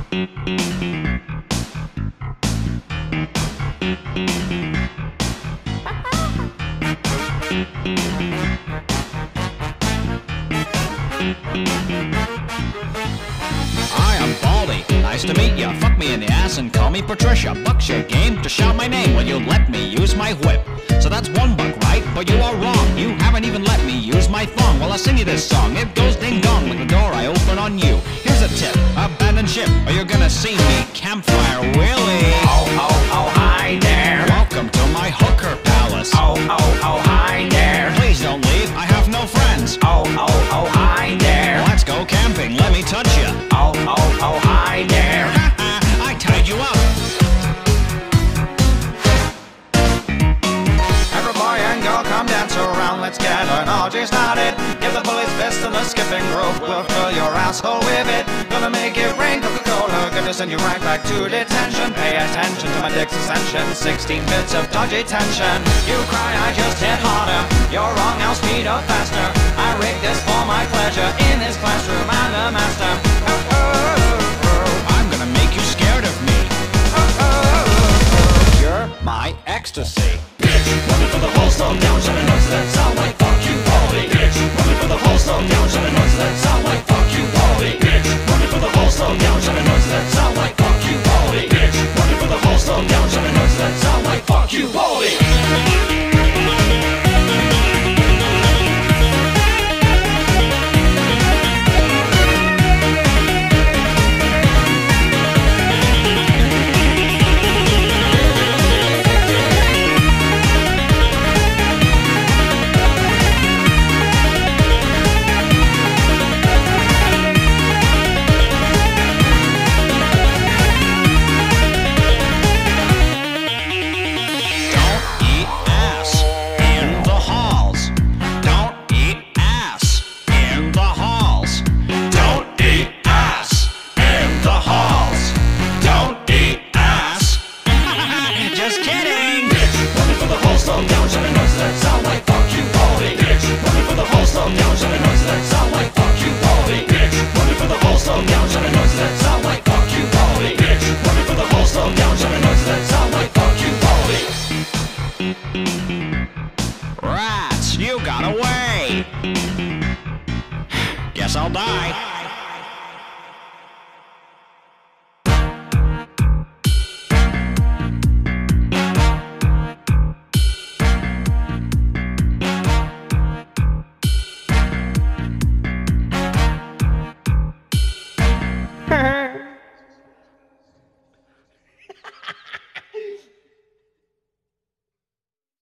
Hi, I'm Baldy. Nice to meet ya. Fuck me in the ass and call me Patricia. Buck's your game to shout my name. Will you let me use my whip? So that's one buck, right? But you are wrong. You haven't even let me use my thong. Well, I'll sing you this song. It goes ding dong like the door I open on you. Here's a tip. Abandon ship or you're gonna see me Campfire Willie. Oh, oh, oh, hi there. Welcome to my hooker palace. Oh, oh, oh, hi there. Please don't leave. I have no friends. Oh, oh, oh, hi there. Let's go camping. Let me touch ya. Oh, oh, oh, hi there. I tied you up. Every boy and girl come dance around, let's get an orgy started. Give the bullies fist and the skipping rope, we'll fill your asshole with it. Gonna make it rain Coca-Cola, gonna send you right back to detention. Pay attention to my dick's ascension, 16 bits of dodgy tension. You cry, I just hit harder, you're wrong, I'll speed up faster. I rigged this for my pleasure, in this classroom I'm the master.